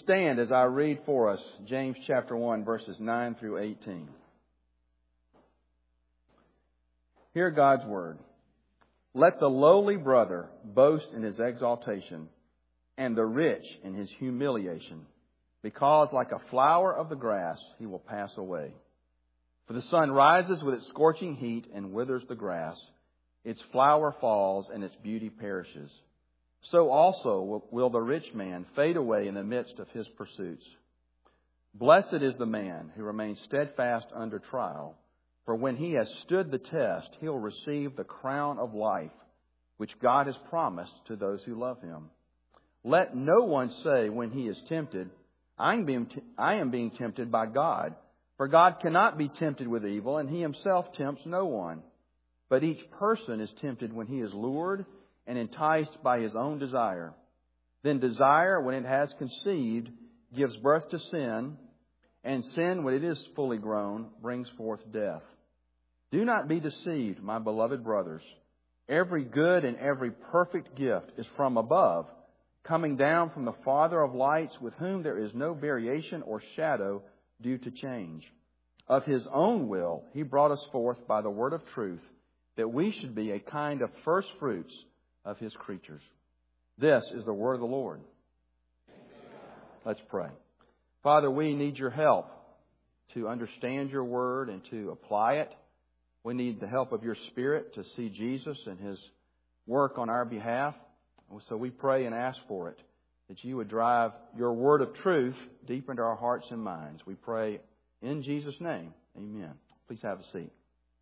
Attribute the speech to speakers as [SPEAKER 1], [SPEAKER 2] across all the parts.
[SPEAKER 1] stand as I read for us James chapter 1, verses 9 through 18. Hear God's word. Let the lowly brother boast in his exaltation, and the rich in his humiliation, because like a flower of the grass he will pass away. For the sun rises with its scorching heat and withers the grass. Its flower falls and its beauty perishes. So also will the rich man fade away in the midst of his pursuits. Blessed is the man who remains steadfast under trial, for when he has stood the test, he'll receive the crown of life, which God has promised to those who love Him. Let no one say when he is tempted, I am being tempted by God. For God cannot be tempted with evil, and He Himself tempts no one. But each person is tempted when he is lured and enticed by his own desire. Then desire, when it has conceived, gives birth to sin, and sin, when it is fully grown, brings forth death. Do not be deceived, my beloved brothers. Every good and every perfect gift is from above, coming down from the Father of lights, with whom there is no variation or shadow due to change. Of His own will, He brought us forth by the word of truth, that we should be a kind of first fruits of His creatures. This is the word of the Lord. Let's pray. Father, we need Your help to understand Your word and to apply it. We need the help of Your Spirit to see Jesus and His work on our behalf. So we pray and ask for it, that You would drive Your word of truth deep into our hearts and minds. We pray in Jesus' name. Amen. Please have a seat.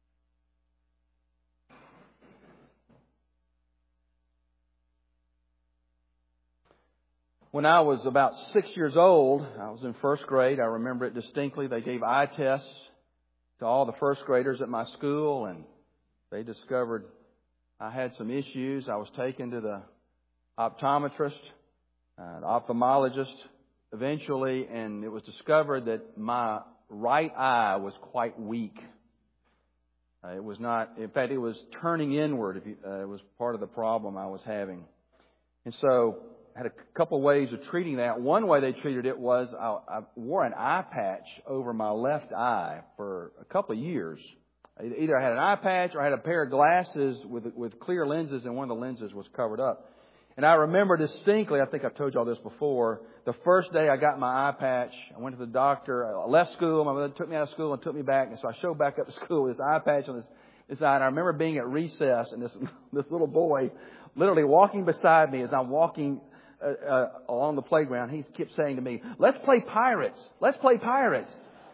[SPEAKER 1] When I was about 6 years old, I was in first grade. I remember it distinctly. They gave eye tests to all the first graders at my school, and they discovered I had some issues. I was taken to the optometrist, an ophthalmologist eventually, and it was discovered that my right eye was quite weak. It was not, in fact, it was turning inward. It was part of the problem I was having. And so I had a couple of ways of treating that. One way they treated it was I wore an eye patch over my left eye for a couple of years. Either I had an eye patch or I had a pair of glasses with clear lenses, and one of the lenses was covered up. And I remember distinctly, I think I've told you all this before, the first day I got my eye patch, I went to the doctor. I left school. My mother took me out of school and took me back. And so I showed back up to school with this eye patch on this eye. And I remember being at recess and this little boy literally walking beside me as I'm walking along the playground. He kept saying to me, "Let's play pirates. Let's play pirates."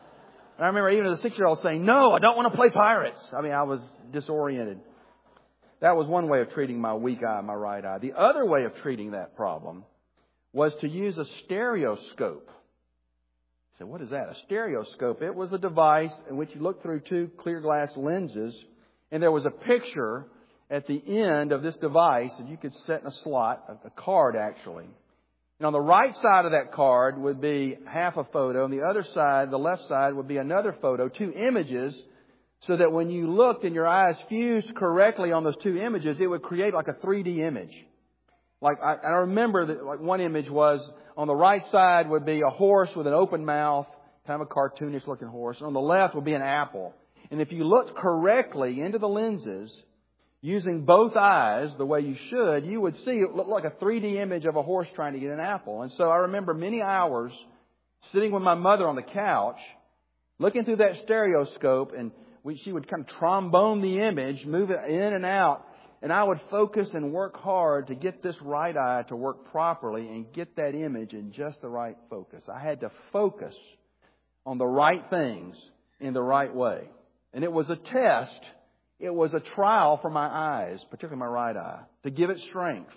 [SPEAKER 1] And I remember even as a 6-year-old saying, "No, I don't want to play pirates." I mean, I was disoriented. That was one way of treating my weak eye, my right eye. The other way of treating that problem was to use a stereoscope. You say, what is that? A stereoscope. It was a device in which you look through two clear glass lenses, and there was a picture at the end of this device that you could set in a slot, a card actually. And on the right side of that card would be half a photo, and the other side, the left side, would be another photo, two images, so that when you looked and your eyes fused correctly on those two images, it would create like a 3D image. Like I remember that like one image was on the right side would be a horse with an open mouth, kind of a cartoonish looking horse. And on the left would be an apple. And if you looked correctly into the lenses, using both eyes the way you should, you would see it looked like a 3D image of a horse trying to get an apple. And so I remember many hours sitting with my mother on the couch, looking through that stereoscope, and she would kind of trombone the image, move it in and out. And I would focus and work hard to get this right eye to work properly and get that image in just the right focus. I had to focus on the right things in the right way. And it was a test. It was a trial for my eyes, particularly my right eye, to give it strength.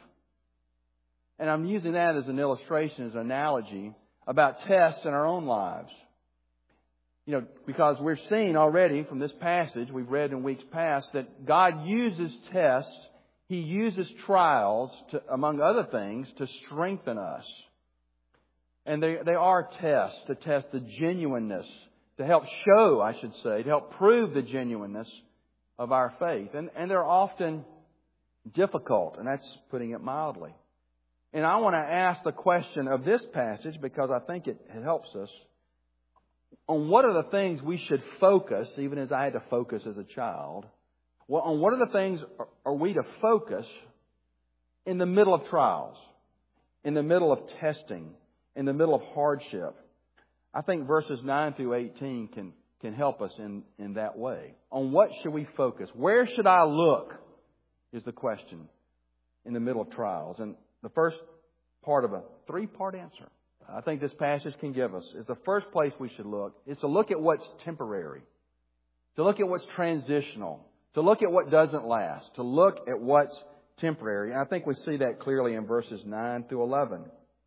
[SPEAKER 1] And I'm using that as an illustration, as an analogy about tests in our own lives. You know, because we're seeing already from this passage we've read in weeks past that God uses tests, He uses trials, among other things, to strengthen us. And they are tests to test the genuineness, to help show, I should say, to help prove the genuineness of our faith. And they're often difficult, and that's putting it mildly. And I want to ask the question of this passage because I think it helps us on what are the things we should focus, even as I had to focus as a child. Well, on what are the things are we to focus in the middle of trials, in the middle of testing, in the middle of hardship? I think verses 9 through 18 can help us in that way. On what should we focus? Where should I look is the question in the middle of trials. And the first part of a three-part answer I think this passage can give us is the first place we should look is to look at what's temporary, to look at what's transitional, to look at what doesn't last, to look at what's temporary. And I think we see that clearly in verses 9 through 11.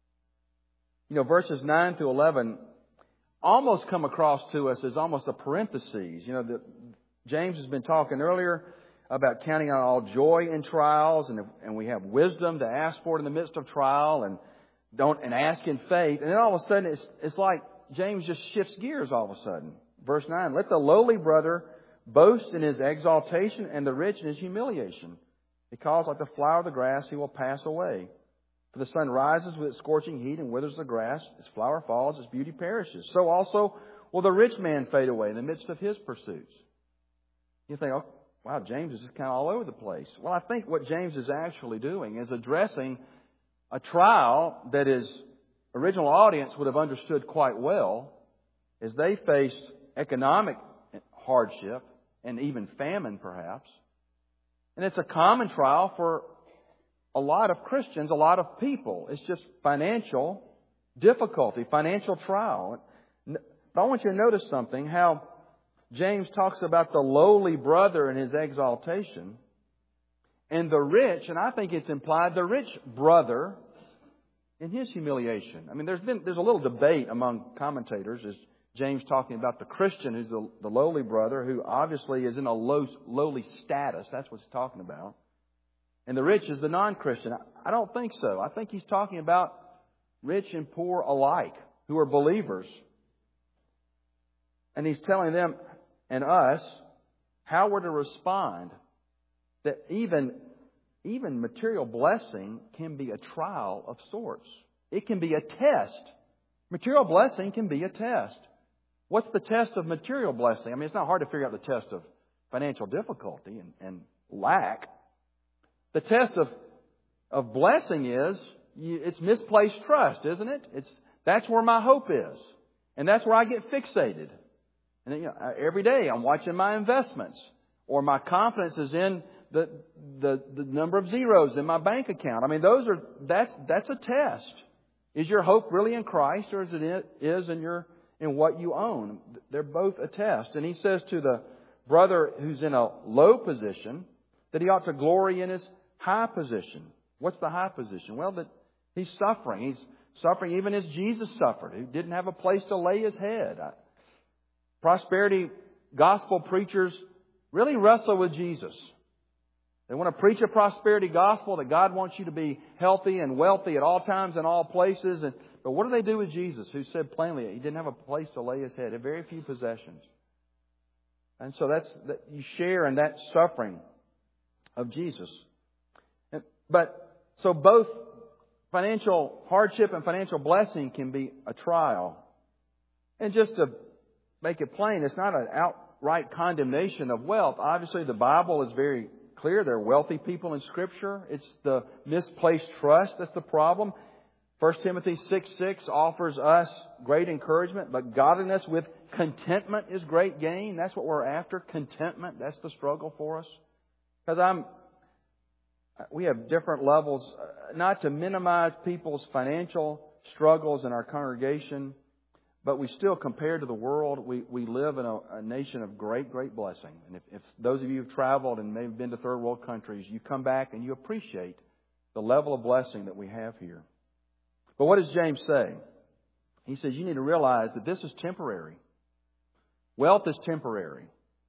[SPEAKER 1] You know, verses 9 through 11 almost come across to us as almost a parenthesis. You know, James has been talking earlier about counting on all joy in trials, and we have wisdom to ask for it in the midst of trial, and ask in faith. And then all of a sudden, it's like James just shifts gears all of a sudden. Verse 9, let the lowly brother boast in his exaltation and the rich in his humiliation, because like the flower of the grass he will pass away. For the sun rises with its scorching heat and withers the grass. Its flower falls, its beauty perishes. So also will the rich man fade away in the midst of his pursuits. You think, oh, wow, James is just kind of all over the place. Well, I think what James is actually doing is addressing a trial that his original audience would have understood quite well as they faced economic hardship and even famine, perhaps. And it's a common trial for a lot of Christians, a lot of people. It's just financial difficulty, financial trial. But I want you to notice something, how James talks about the lowly brother in his exaltation and the rich, and I think it's implied, the rich brother in his humiliation. I mean, there's a little debate among commentators. Is James talking about the Christian who's the lowly brother, who obviously is in a lowly status? That's what he's talking about. And the rich is the non-Christian. I don't think so. I think he's talking about rich and poor alike, who are believers. And he's telling them and us how we're to respond. That even material blessing can be a trial of sorts. It can be a test. Material blessing can be a test. What's the test of material blessing? I mean, it's not hard to figure out the test of financial difficulty and lack. The test of blessing is, it's misplaced trust, isn't it? That's where my hope is. And that's where I get fixated. And every day I'm watching my investments, or my confidence is in the number of zeros in my bank account. I mean, that's a test. Is your hope really in Christ, or is it in what you own? They're both a test. And he says to the brother who's in a low position that he ought to glory in his high position. What's the high position? Well, that he's suffering. He's suffering even as Jesus suffered. He didn't have a place to lay his head. Prosperity gospel preachers really wrestle with Jesus. They want to preach a prosperity gospel that God wants you to be healthy and wealthy at all times and all places. But what do they do with Jesus, who said plainly he didn't have a place to lay his head, had very few possessions? And so you share in that suffering of Jesus. So both financial hardship and financial blessing can be a trial. And just to make it plain, it's not an outright condemnation of wealth. Obviously, the Bible is very clear. There are wealthy people in Scripture. It's the misplaced trust that's the problem. 1 Timothy 6:6 offers us great encouragement, but godliness with contentment is great gain. That's what we're after, contentment. That's the struggle for us. Because we have different levels, not to minimize people's financial struggles in our congregation, but we still, compared to the world, we live in a nation of great, great blessing. And if those of you who've traveled and maybe been to third world countries, you come back and you appreciate the level of blessing that we have here. But what does James say? He says you need to realize that this is temporary. Wealth is temporary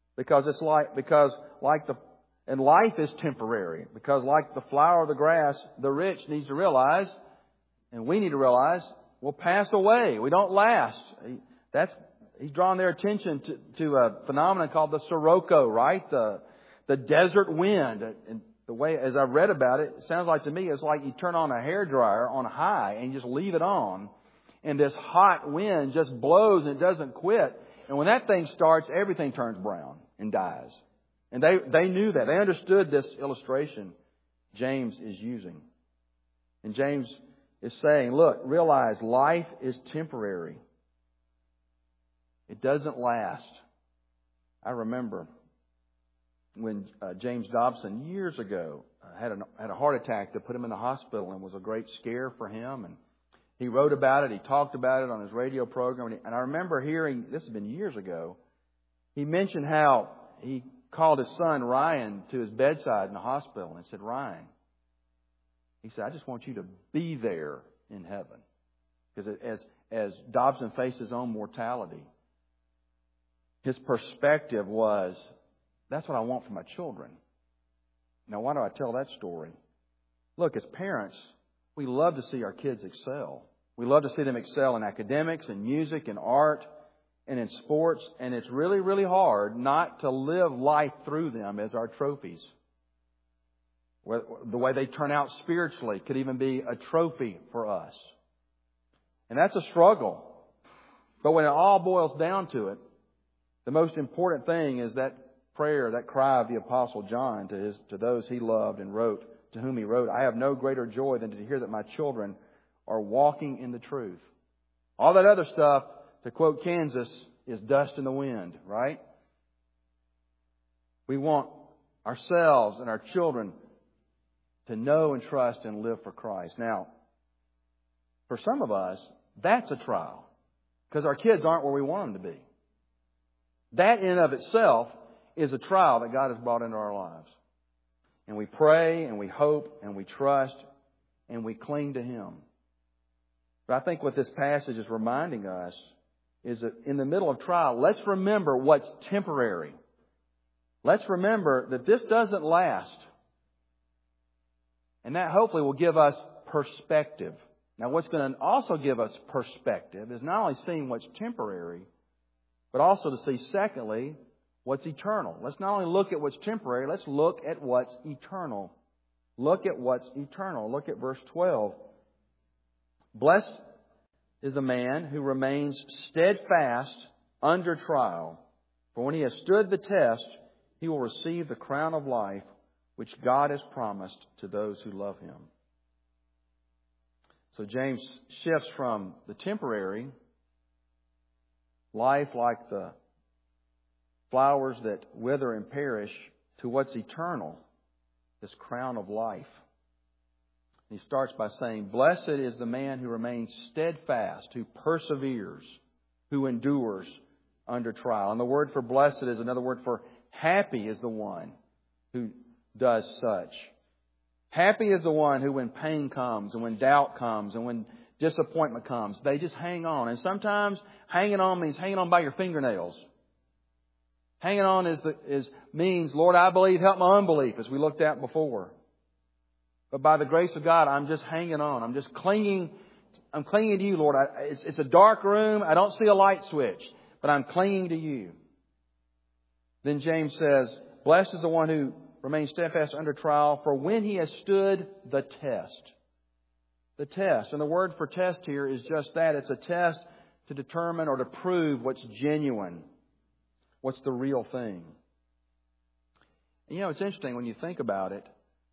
[SPEAKER 1] and life is temporary, because like the flower of the grass, the rich needs to realize, and we need to realize, we'll pass away. We don't last. He's drawn their attention to a phenomenon called the sirocco, right? The desert wind. And the way, as I've read about it, it sounds like to me it's like you turn on a hairdryer on high and you just leave it on. And this hot wind just blows and it doesn't quit. And when that thing starts, everything turns brown and dies. And they knew that. They understood this illustration James is using. And James is saying, look, realize life is temporary. It doesn't last. I remember when James Dobson years ago had a heart attack that put him in the hospital and was a great scare for him. And he wrote about it. He talked about it on his radio program. And I remember hearing, this has been years ago, he mentioned how he called his son Ryan to his bedside in the hospital and said, Ryan, he said, I just want you to be there in heaven. Because as Dobson faced his own mortality, his perspective was, that's what I want for my children. Now, why do I tell that story? Look, as parents, we love to see our kids excel. We love to see them excel in academics and music and art and in sports. And it's really, really hard not to live life through them as our trophies. The way they turn out spiritually could even be a trophy for us. And that's a struggle. But when it all boils down to it, the most important thing is that prayer, that cry of the Apostle John to those he loved and wrote, to whom he wrote, I have no greater joy than to hear that my children are walking in the truth. All that other stuff, to quote Kansas, is dust in the wind, right? We want ourselves and our children to know and trust and live for Christ. Now, for some of us, that's a trial because our kids aren't where we want them to be. That in and of itself is a trial that God has brought into our lives. And we pray and we hope and we trust and we cling to Him. But I think what this passage is reminding us is that in the middle of trial, let's remember what's temporary. Let's remember that this doesn't last. And that hopefully will give us perspective. Now, what's going to also give us perspective is not only seeing what's temporary, but also to see, secondly, what's eternal. Let's not only look at what's temporary, let's look at what's eternal. Look at what's eternal. Look at verse 12. Blessed is the man who remains steadfast under trial, for when he has stood the test, he will receive the crown of life which God has promised to those who love Him. So James shifts from the temporary life like the flowers that wither and perish to what's eternal, this crown of life. He starts by saying, blessed is the man who remains steadfast, who perseveres, who endures under trial. And the word for blessed is another word for happy is the one who does such. Happy is the one who when pain comes and when doubt comes and when disappointment comes, they just hang on. And sometimes hanging on means hanging on by your fingernails. Hanging on means, Lord, I believe, help my unbelief, as we looked at before. But by the grace of God, I'm just hanging on. I'm just clinging. I'm clinging to You, Lord. It's a dark room. I don't see a light switch, but I'm clinging to You. Then James says, blessed is the one who remains steadfast under trial, for when he has stood the test. The test. And the word for test here is just that. It's a test to determine or to prove what's genuine. What's the real thing. And it's interesting when you think about it.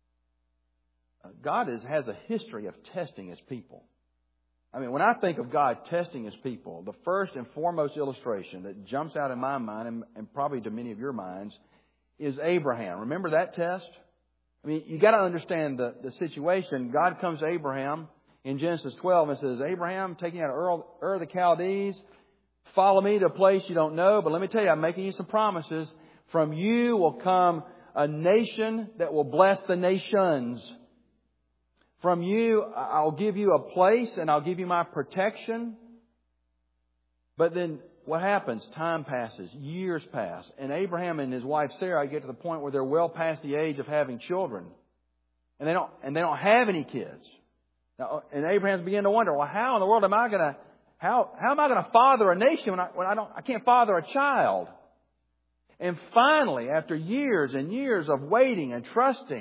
[SPEAKER 1] God has a history of testing His people. I mean, when I think of God testing His people, the first and foremost illustration that jumps out in my mind, and probably to many of your minds, is Abraham. Remember that test? I mean, you got to understand the situation. God comes to Abraham in Genesis 12 and says, Abraham, taking out of Ur of the Chaldees, follow me to a place you don't know. But let me tell you, I'm making you some promises. From you will come a nation that will bless the nations. From you, I'll give you a place and I'll give you my protection. But then what happens? Time passes. Years pass. And Abraham and his wife Sarah get to the point where they're well past the age of having children. And they don't have any kids. Now, and Abraham's beginning to wonder, well, how in the world am I going to, how am I going to father a nation when I can't father a child? And finally, after years and years of waiting and trusting,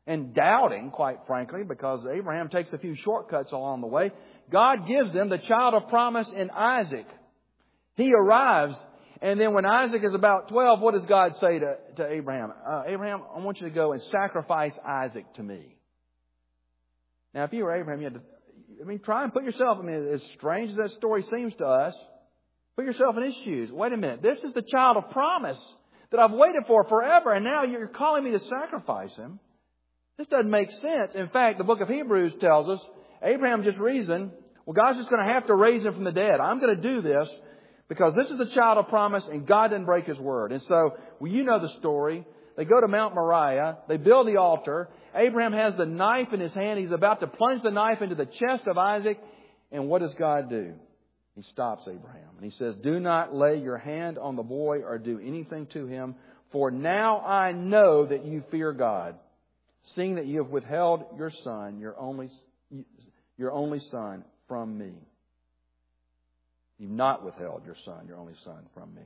[SPEAKER 1] and doubting, quite frankly, because Abraham takes a few shortcuts along the way, God gives them the child of promise in Isaac. He arrives, and then when Isaac is about 12, what does God say to Abraham? Abraham, I want you to go and sacrifice Isaac to me. Now, if you were Abraham, you had to, try and put yourself, as strange as that story seems to us, put yourself in his shoes. Wait a minute. This is the child of promise that I've waited for forever, and now you're calling me to sacrifice him. This doesn't make sense. In fact, the book of Hebrews tells us, Abraham just reasoned, well, God's just going to have to raise him from the dead. I'm going to do this because this is the child of promise and God didn't break His word. And so, you know the story. They go to Mount Moriah. They build the altar. Abraham has the knife in his hand. He's about to plunge the knife into the chest of Isaac. And what does God do? He stops Abraham. And He says, do not lay your hand on the boy or do anything to him. For now I know that you fear God, seeing that you have withheld your son, your only son, from me. You've not withheld your son, your only son, from me.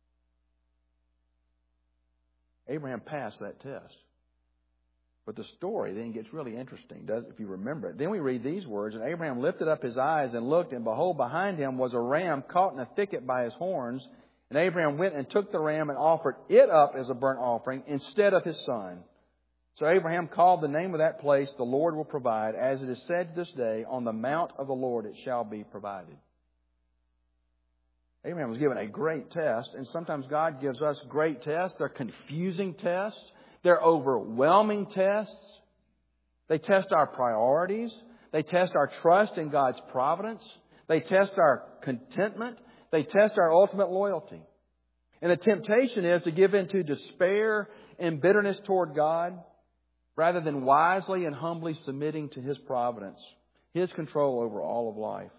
[SPEAKER 1] Abraham passed that test. But the story then gets really interesting, if you remember it. Then we read these words, and Abraham lifted up his eyes and looked, and behold, behind him was a ram caught in a thicket by his horns. And Abraham went and took the ram and offered it up as a burnt offering instead of his son. So Abraham called the name of that place, the Lord will provide. As it is said this day, on the mount of the Lord it shall be provided. Abraham was given a great test, and sometimes God gives us great tests. They're confusing tests. They're overwhelming tests. They test our priorities. They test our trust in God's providence. They test our contentment. They test our ultimate loyalty. And the temptation is to give in to despair and bitterness toward God rather than wisely and humbly submitting to His providence, His control over all of life.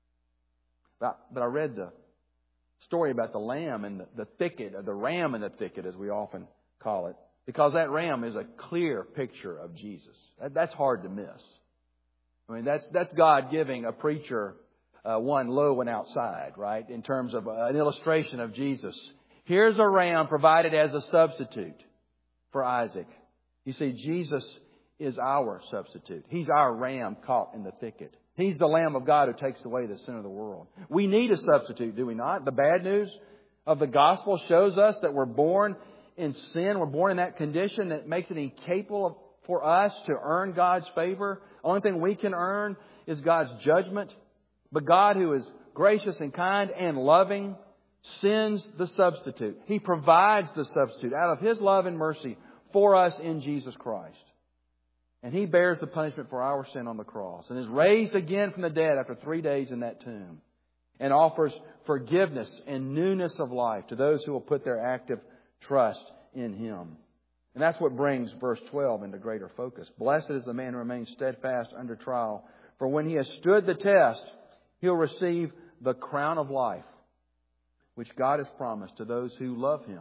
[SPEAKER 1] But I read the story about the lamb and the thicket, or the ram in the thicket, as we often call it, because that ram is a clear picture of Jesus. That's hard to miss. That's God giving a preacher one low and outside, right? In terms of an illustration of Jesus. Here's a ram provided as a substitute for Isaac. You see, Jesus is our substitute. He's our ram caught in the thicket. He's the Lamb of God who takes away the sin of the world. We need a substitute, do we not? The bad news of the gospel shows us that we're born in sin. We're born in that condition that makes it incapable for us to earn God's favor. The only thing we can earn is God's judgment. But God, who is gracious and kind and loving, sends the substitute. He provides the substitute out of His love and mercy for us in Jesus Christ. And He bears the punishment for our sin on the cross and is raised again from the dead after 3 days in that tomb and offers forgiveness and newness of life to those who will put their active trust in Him. And that's what brings verse 12 into greater focus. Blessed is the man who remains steadfast under trial, for when he has stood the test, he'll receive the crown of life, which God has promised to those who love Him.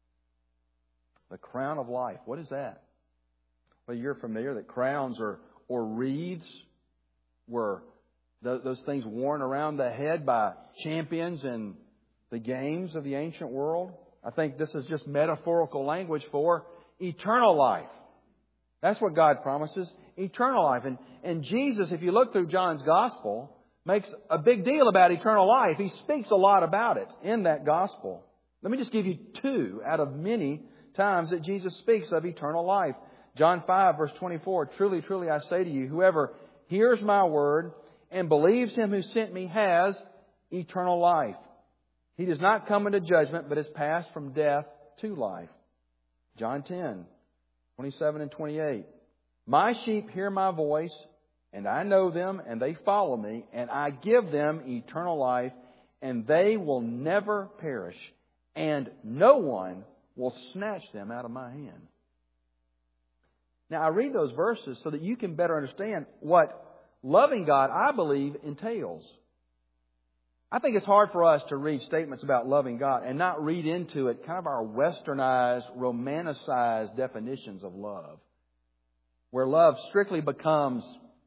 [SPEAKER 1] The crown of life. What is that? Well, you're familiar that crowns or wreaths were those things worn around the head by champions in the games of the ancient world. I think this is just metaphorical language for eternal life. That's what God promises, eternal life. And Jesus, if you look through John's Gospel, makes a big deal about eternal life. He speaks a lot about it in that Gospel. Let me just give you two out of many times that Jesus speaks of eternal life. John 5, verse 24, truly, truly, I say to you, whoever hears my word and believes Him who sent me has eternal life. He does not come into judgment, but is passed from death to life. John 10, 27 and 28. My sheep hear my voice, and I know them, and they follow me, and I give them eternal life, and they will never perish, and no one will snatch them out of my hand. Now, I read those verses so that you can better understand what loving God, I believe, entails. I think it's hard for us to read statements about loving God and not read into it kind of our westernized, romanticized definitions of love, where love strictly becomes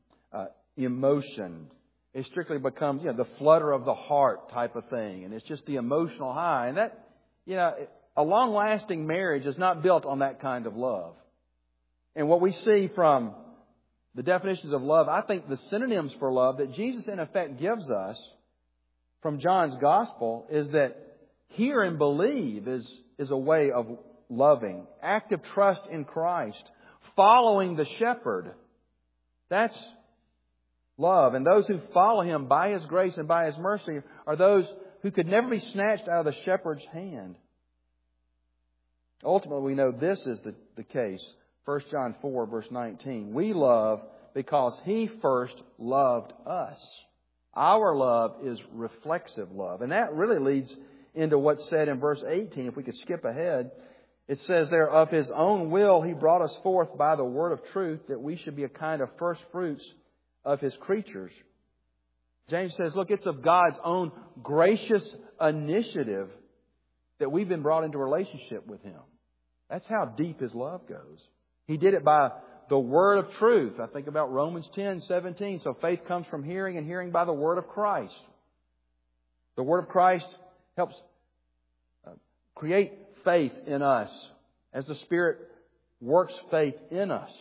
[SPEAKER 1] emotion. It strictly becomes, the flutter of the heart type of thing, and it's just the emotional high. And that, a long-lasting marriage is not built on that kind of love. And what we see from the definitions of love, I think the synonyms for love that Jesus in effect gives us from John's Gospel is that hear and believe is a way of loving. Active trust in Christ. Following the shepherd. That's love. And those who follow Him by His grace and by His mercy are those who could never be snatched out of the shepherd's hand. Ultimately, we know this is the case. 1 John 4, verse 19. We love because He first loved us. Our love is reflexive love. And that really leads into what's said in verse 18. If we could skip ahead. It says there, of His own will He brought us forth by the word of truth, that we should be a kind of first fruits of His creatures. James says, look, it's of God's own gracious initiative that we've been brought into relationship with Him. That's how deep His love goes. He did it by the word of truth. I think about Romans 10:17. So faith comes from hearing, and hearing by the word of Christ. The word of Christ helps create faith in us as the Spirit works faith in us.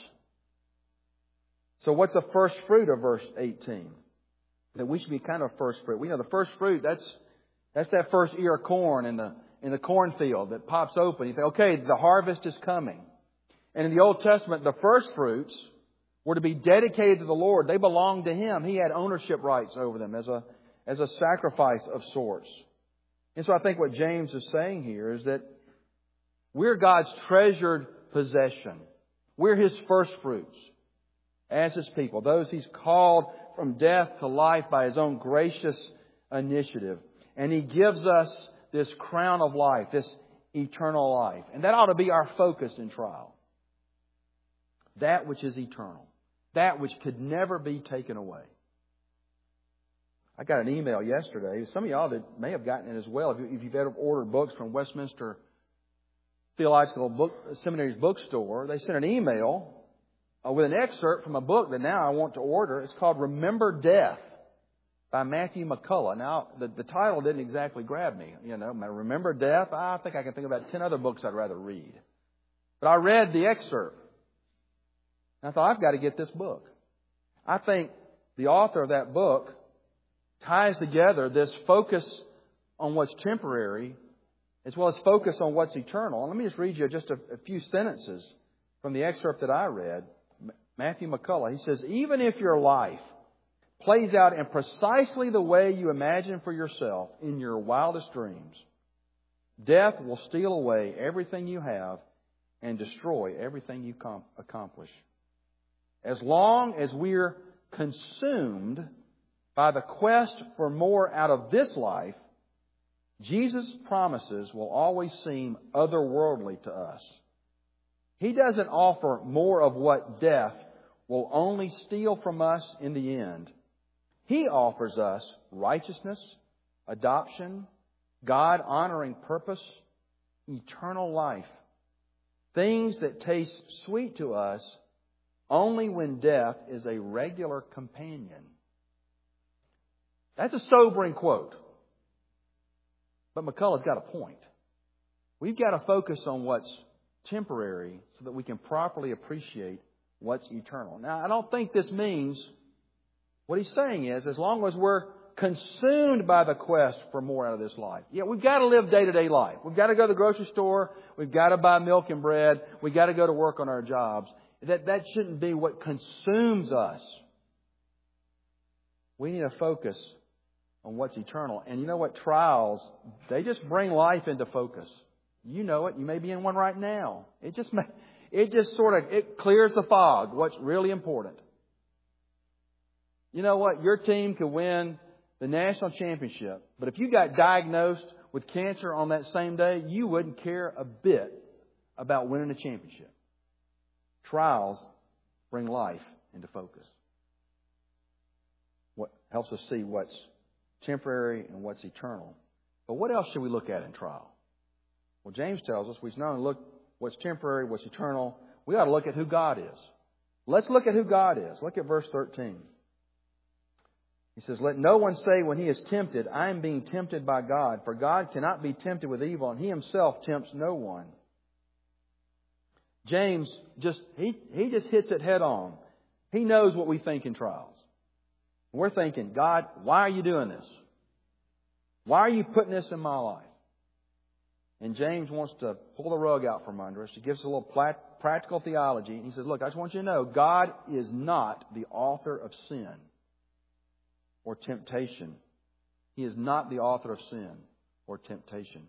[SPEAKER 1] So what's the first fruit of verse 18? That we should be kind of first fruit. We know the first fruit, that's that first ear of corn in the cornfield that pops open. You think, okay, the harvest is coming. And in the Old Testament, the first fruits were to be dedicated to the Lord. They belonged to Him. He had ownership rights over them as a sacrifice of sorts. And so I think what James is saying here is that we're God's treasured possession. We're His first fruits as His people. Those He's called from death to life by His own gracious initiative. And He gives us this crown of life, this eternal life. And that ought to be our focus in trial. That which is eternal. That which could never be taken away. I got an email yesterday. Some of y'all may have gotten it as well. If you've ever ordered books from Westminster Theological Seminary's bookstore, they sent an email with an excerpt from a book that now I want to order. It's called Remember Death by Matthew McCullough. Now, the title didn't exactly grab me. Remember Death? I think I can think about 10 other books I'd rather read. But I read the excerpt. And I thought, I've got to get this book. I think the author of that book ties together this focus on what's temporary as well as focus on what's eternal. And let me just read you just a few sentences from the excerpt that I read. Matthew McCullough, he says, even if your life plays out in precisely the way you imagine for yourself in your wildest dreams, death will steal away everything you have and destroy everything you accomplish. As long as we're consumed by the quest for more out of this life, Jesus' promises will always seem otherworldly to us. He doesn't offer more of what death will only steal from us in the end. He offers us righteousness, adoption, God-honoring purpose, eternal life. Things that taste sweet to us only when death is a regular companion. That's a sobering quote. But McCullough's got a point. We've got to focus on what's temporary so that we can properly appreciate what's eternal. Now, I don't think this means, what he's saying is, as long as we're consumed by the quest for more out of this life. Yeah, we've got to live day-to-day life. We've got to go to the grocery store. We've got to buy milk and bread. We've got to go to work on our jobs. That shouldn't be what consumes us. We need to focus on what's eternal. And you know what? Trials, they just bring life into focus. You know it. You may be in one right now. It just clears the fog. What's really important. You know what? Your team could win the national championship. But if you got diagnosed with cancer on that same day, you wouldn't care a bit about winning a championship. Trials bring life into focus. What helps us see what's temporary and what's eternal. But what else should we look at in trial? Well, James tells us we should not only look what's temporary, what's eternal, we ought to look at who God is. Let's look at who God is. Look at verse 13. He says, let no one say when he is tempted, I am being tempted by God. For God cannot be tempted with evil, and He Himself tempts no one. James he just hits it head on. He knows what we think in trials. We're thinking, God, why are you doing this? Why are you putting this in my life? And James wants to pull the rug out from under us. He gives us a little practical theology. And he says, look, I just want you to know, God is not the author of sin or temptation. He is not the author of sin or temptation.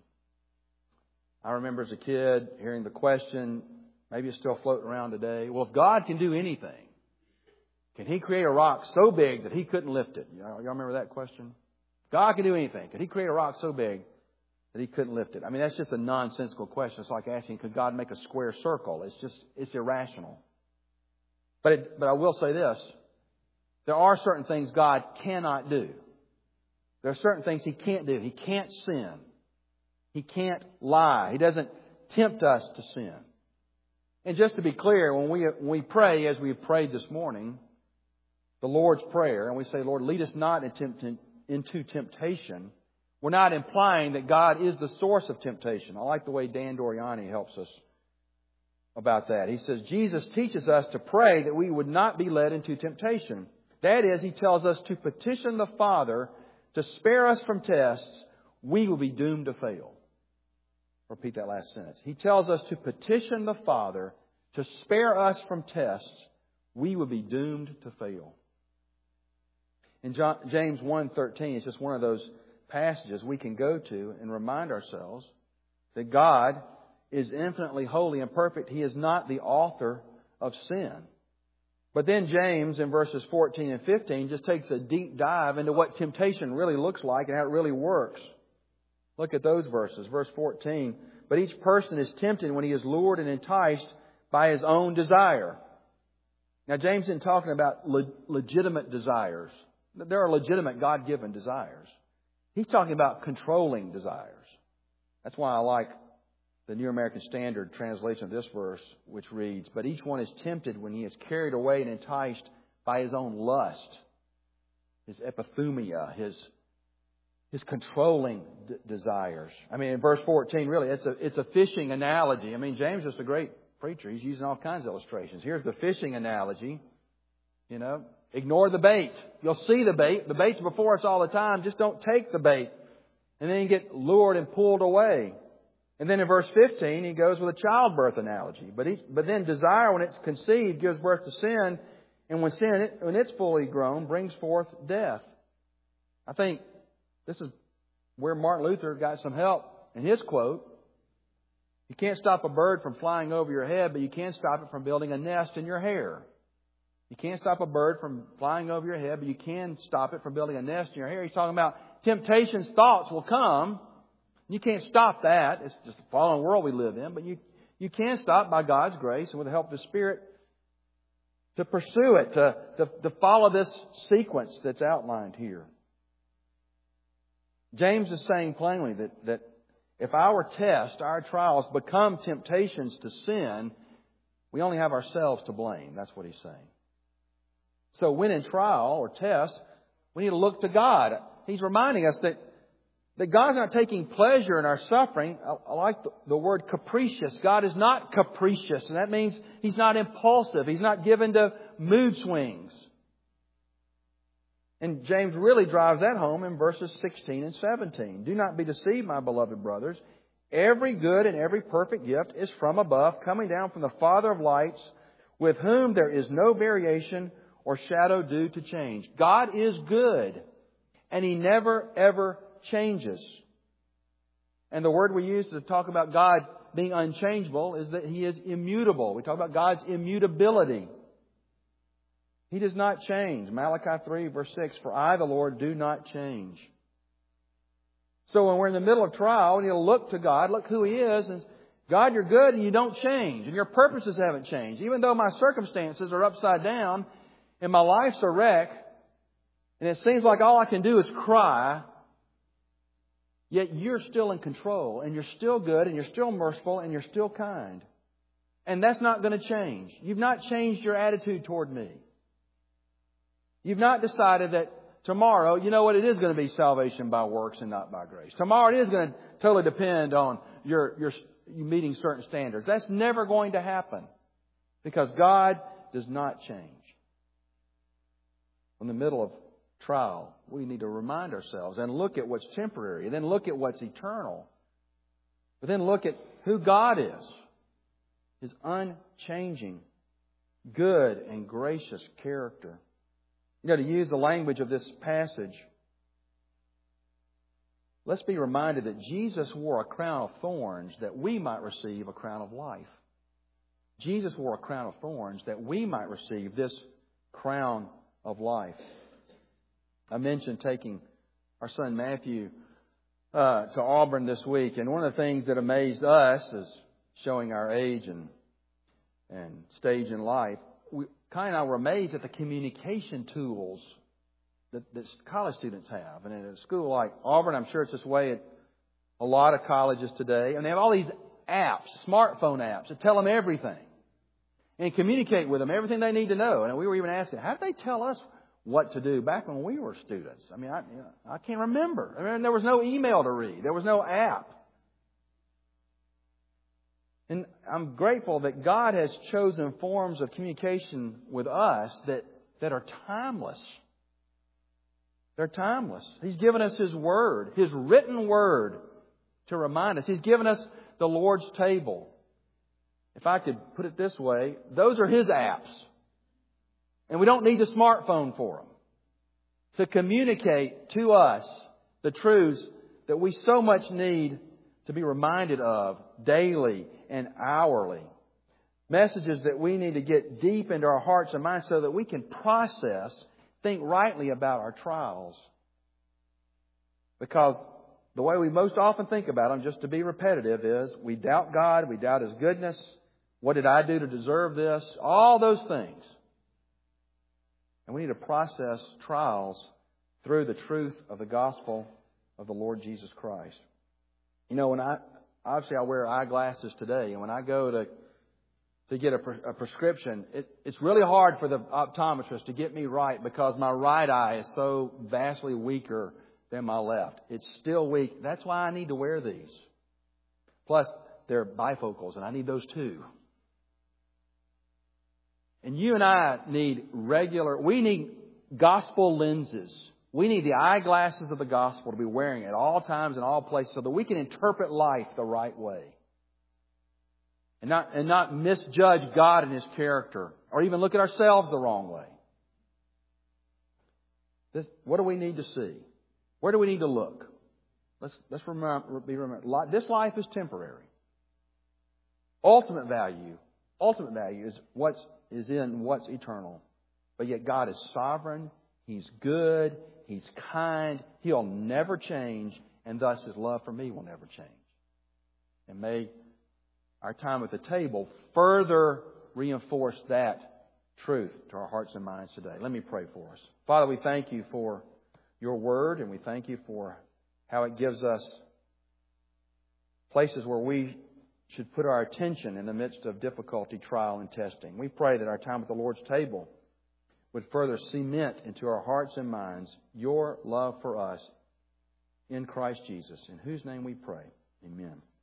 [SPEAKER 1] I remember as a kid hearing the question, maybe it's still floating around today, well, if God can do anything, can He create a rock so big that He couldn't lift it? Y'all remember that question? God can do anything. Could He create a rock so big that He couldn't lift it? I mean, that's just a nonsensical question. It's like asking, could God make a square circle? It's irrational. But I will say this. There are certain things God cannot do. There are certain things He can't do. He can't sin. He can't lie. He doesn't tempt us to sin. And just to be clear, when we pray, as we prayed this morning, the Lord's Prayer, and we say, Lord, lead us not into temptation, we're not implying that God is the source of temptation. I like the way Dan Doriani helps us about that. He says, Jesus teaches us to pray that we would not be led into temptation. That is, He tells us to petition the Father to spare us from tests we will be doomed to fail. Repeat that last sentence. He tells us to petition the Father to spare us from tests we will be doomed to fail. In James 1:13, it's just one of those passages we can go to and remind ourselves that God is infinitely holy and perfect. He is not the author of sin. But then James in verses 14 and 15 just takes a deep dive into what temptation really looks like and how it really works. Look at those verses. Verse 14. But each person is tempted when he is lured and enticed by his own desire. Now James isn't talking about legitimate desires. There are legitimate God-given desires. He's talking about controlling desires. That's why I like the New American Standard translation of this verse, which reads, but each one is tempted when he is carried away and enticed by his own lust, his epithumia, his controlling desires. I mean, in verse 14, really, it's a fishing analogy. I mean, James is a great preacher. He's using all kinds of illustrations. Here's the fishing analogy. Ignore the bait. You'll see the bait. The bait's before us all the time. Just don't take the bait. And then you get lured and pulled away. And then in verse 15, he goes with a childbirth analogy. But then desire, when it's conceived, gives birth to sin. And when it's fully grown, brings forth death. I think this is where Martin Luther got some help in his quote. You can't stop a bird from flying over your head, but you can stop it from building a nest in your hair. You can't stop a bird from flying over your head, but you can stop it from building a nest in your hair. He's talking about temptations, thoughts will come. You can't stop that. It's just the fallen world we live in. But you can stop by God's grace and with the help of the Spirit to pursue it, to follow this sequence that's outlined here. James is saying plainly that if our tests, our trials become temptations to sin, we only have ourselves to blame. That's what he's saying. So when in trial or test, we need to look to God. He's reminding us that God's not taking pleasure in our suffering. I like the word capricious. God is not capricious. And that means He's not impulsive. He's not given to mood swings. And James really drives that home in verses 16 and 17. Do not be deceived, my beloved brothers. Every good and every perfect gift is from above, coming down from the Father of lights, with whom there is no variation or shadow due to change. God is good, and He never, ever changes. And the word we use to talk about God being unchangeable is that He is immutable. We talk about God's immutability. He does not change. Malachi 3, verse 6, for I, the Lord, do not change. So when we're in the middle of trial, we need to look to God, look who He is, and God, you're good and you don't change, and your purposes haven't changed. Even though my circumstances are upside down, and my life's a wreck, and it seems like all I can do is cry, yet you're still in control, and you're still good, and you're still merciful, and you're still kind. And that's not going to change. You've not changed your attitude toward me. You've not decided that tomorrow, you know what, it is going to be salvation by works and not by grace. Tomorrow it is going to totally depend on your you meeting certain standards. That's never going to happen because God does not change. In the middle of trial, we need to remind ourselves and look at what's temporary, and then look at what's eternal. But then look at who God is. His unchanging, good and gracious character. To use the language of this passage, let's be reminded that Jesus wore a crown of thorns that we might receive a crown of life. Jesus wore a crown of thorns that we might receive this crown of life. I mentioned taking our son Matthew to Auburn this week, and one of the things that amazed us is showing our age and stage in life. We kind of were amazed at the communication tools that college students have. And in a school like Auburn, I'm sure it's this way at a lot of colleges today. And they have all these apps, smartphone apps, that tell them everything and communicate with them everything they need to know. And we were even asking, how did they tell us what to do back when we were students? I mean, I can't remember. I mean, there was no email to read. There was no app. And I'm grateful that God has chosen forms of communication with us that are timeless. They're timeless. He's given us His Word, His written Word, to remind us. He's given us the Lord's table. If I could put it this way, those are His apps. And we don't need a smartphone for them to communicate to us the truths that we so much need to be reminded of daily and hourly. Messages that we need to get deep into our hearts and minds so that we can process, think rightly about our trials. Because the way we most often think about them, just to be repetitive, is we doubt God, we doubt His goodness. What did I do to deserve this? All those things. And we need to process trials through the truth of the gospel of the Lord Jesus Christ. When I wear eyeglasses today, and when I go to get a prescription, it's really hard for the optometrist to get me right because my right eye is so vastly weaker than my left. It's still weak. That's why I need to wear these. Plus, they're bifocals, and I need those too. And you and I we need gospel lenses. We need the eyeglasses of the gospel to be wearing at all times and all places so that we can interpret life the right way. And not misjudge God and His character, or even look at ourselves the wrong way. What do we need to see? Where do we need to look? Let's remember. This life is temporary. Ultimate value is what's eternal. But yet God is sovereign. He's good. He's kind. He'll never change, and thus His love for me will never change. And may our time at the table further reinforce that truth to our hearts and minds today. Let me pray for us. Father, we thank You for Your Word, and we thank You for how it gives us places where we should put our attention in the midst of difficulty, trial, and testing. We pray that our time at the Lord's table would further cement into our hearts and minds Your love for us in Christ Jesus, in whose name we pray. Amen.